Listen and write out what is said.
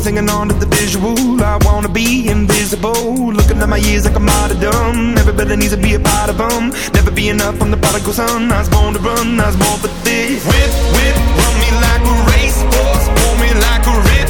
always hanging on to the visual. I wanna be invisible, looking at my years like a martyrdom. Everybody needs to be a part of them. Never be enough, I'm the prodigal son. I was born to run, I was born for this. Whip, whip, run me like a racehorse, pull me like a river.